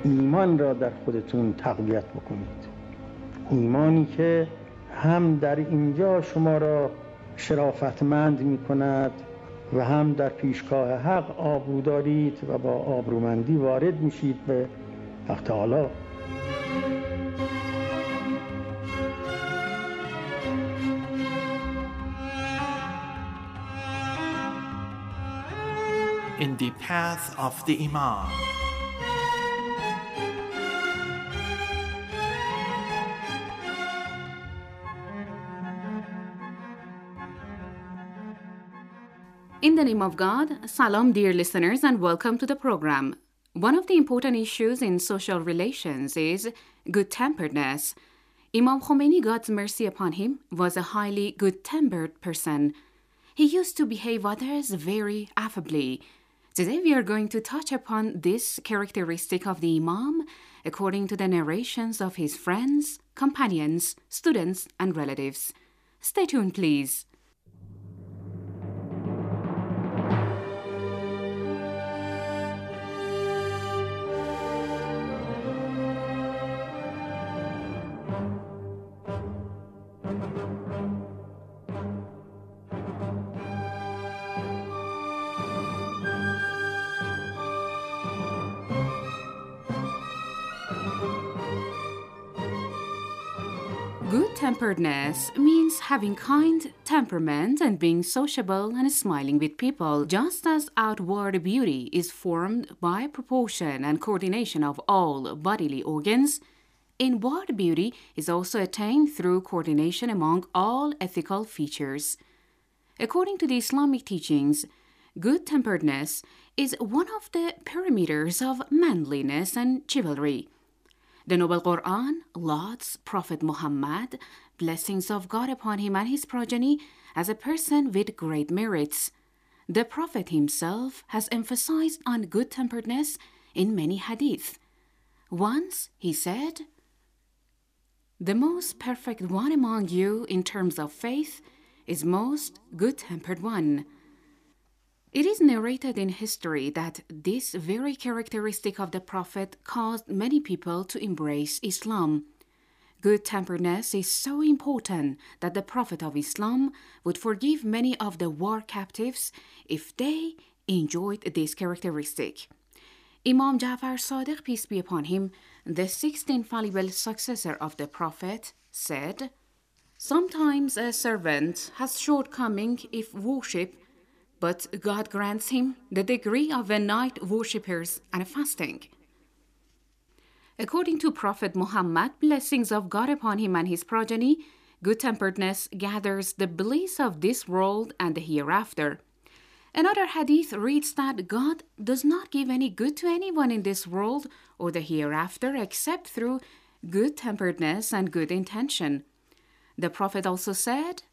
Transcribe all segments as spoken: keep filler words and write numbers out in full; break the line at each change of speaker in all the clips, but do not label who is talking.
ایمان را در خودتون تقویت بکنید. ایمانی که هم در اینجا شما را شرافتمند می کند و هم در پیشگاه حق آبرو دارید و با آبرومندی وارد میشید به حق تعالی.
In the path of the Imam.
In the name of God, Salam dear listeners, and welcome to the program. One of the important issues in social relations is good-temperedness. Imam Khomeini, God's mercy upon him, was a highly good-tempered person. He used to behave others very affably. Today we are going to touch upon this characteristic of the Imam according to the narrations of his friends, companions, students, and relatives. Stay tuned, please. Good-temperedness means having kind temperament and being sociable and smiling with people. Just as outward beauty is formed by proportion and coordination of all bodily organs, inward beauty is also attained through coordination among all ethical features. According to the Islamic teachings, good-temperedness is one of the parameters of manliness and chivalry. The Noble Quran lauds Prophet Muhammad, blessings of God upon him and his progeny, as a person with great merits. The Prophet himself has emphasized on good-temperedness in many hadith. Once he said, "The most perfect one among you in terms of faith is most good-tempered one." It is narrated in history that this very characteristic of the Prophet caused many people to embrace Islam. Good-temperedness is so important that the Prophet of Islam would forgive many of the war captives if they enjoyed this characteristic. Imam Ja'far Sadiq, peace be upon him, the sixth infallible successor of the Prophet, said, "Sometimes a servant has shortcoming if worship, but God grants him the degree of a night worshippers and a fasting." According to Prophet Muhammad, blessings of God upon him and his progeny, good-temperedness gathers the bliss of this world and the hereafter. Another hadith reads that God does not give any good to anyone in this world or the hereafter except through good-temperedness and good intention. The Prophet also said,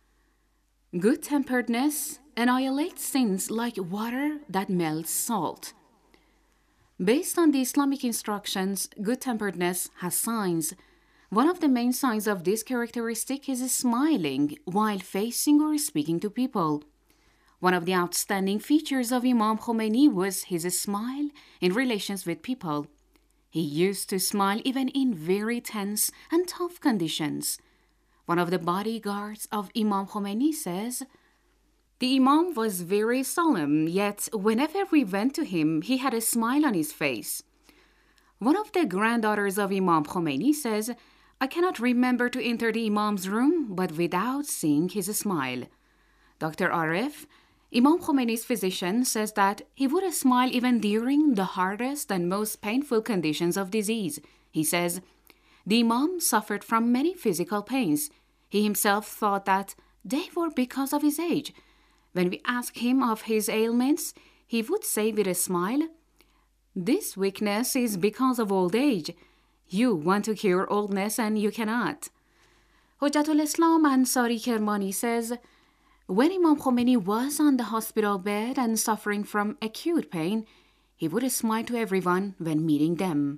"Good-temperedness annihilates sins like water that melts salt." Based on the Islamic instructions, good-temperedness has signs. One of the main signs of this characteristic is smiling while facing or speaking to people. One of the outstanding features of Imam Khomeini was his smile in relations with people. He used to smile even in very tense and tough conditions. One of the bodyguards of Imam Khomeini says, "The Imam was very solemn, yet whenever we went to him, he had a smile on his face." One of the granddaughters of Imam Khomeini says, "I cannot remember to enter the Imam's room, but without seeing his smile." Doctor Arif, Imam Khomeini's physician, says that he would smile even during the hardest and most painful conditions of disease. He says, "The Imam suffered from many physical pains. He himself thought that they were because of his age. When we asked him of his ailments, he would say with a smile, 'This weakness is because of old age. You want to cure oldness and you cannot.'" Hujjatul Islam Ansari Kermani says, when Imam Khomeini was on the hospital bed and suffering from acute pain, he would smile to everyone when meeting them.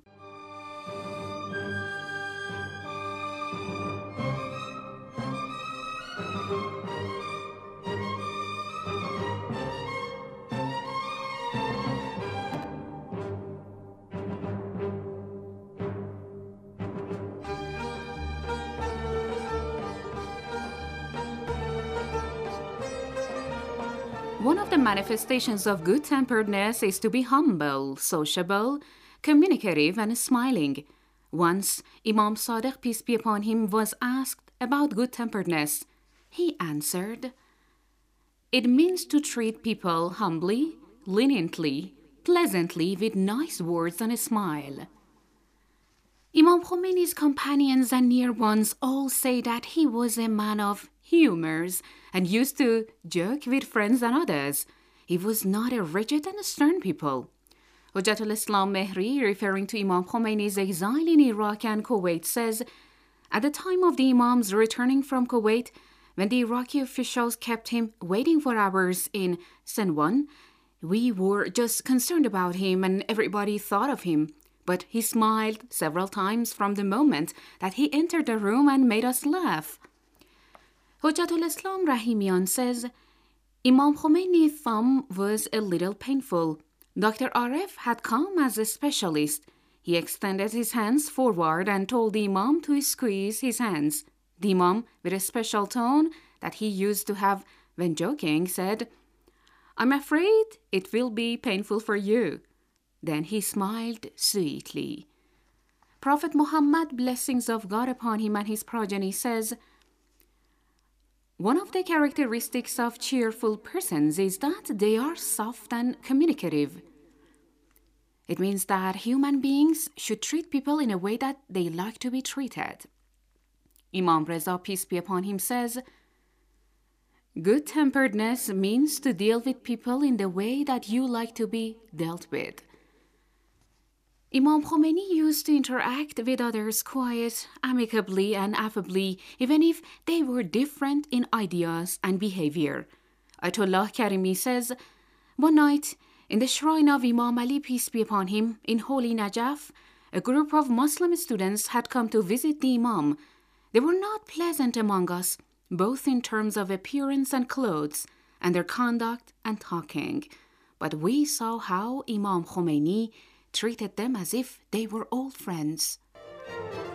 One of the manifestations of good-temperedness is to be humble, sociable, communicative, and smiling. Once, Imam Sadiq, peace be upon him, was asked about good-temperedness. He answered, "It means to treat people humbly, leniently, pleasantly, with nice words and a smile." Imam Khomeini's companions and near ones all say that he was a man of humors and used to joke with friends and others. He was not a rigid and stern people. Hujjatul Islam Mehri, referring to Imam Khomeini's exile in Iraq and Kuwait, says, "At the time of the Imam's returning from Kuwait, when the Iraqi officials kept him waiting for hours in Senwan, we were just concerned about him and everybody thought of him. But he smiled several times from the moment that he entered the room and made us laugh." Hujjatul Islam Rahimian says, "Imam Khomeini's thumb was a little painful. Doctor Aref had come as a specialist. He extended his hands forward and told the Imam to squeeze his hands. The Imam, with a special tone that he used to have when joking, said, 'I'm afraid it will be painful for you.' Then he smiled sweetly." Prophet Muhammad, blessings of God upon him and his progeny, says, "One of the characteristics of cheerful persons is that they are soft and communicative." It means that human beings should treat people in a way that they like to be treated. Imam Reza, peace be upon him, says, "Good-temperedness means to deal with people in the way that you like to be dealt with." Imam Khomeini used to interact with others quiet, amicably, and affably, even if they were different in ideas and behavior. Ayatollah Karimi says, "One night, in the shrine of Imam Ali, peace be upon him, in holy Najaf, a group of Muslim students had come to visit the Imam. They were not pleasant among us, both in terms of appearance and clothes, and their conduct and talking. But we saw how Imam Khomeini treated them as if they were old friends."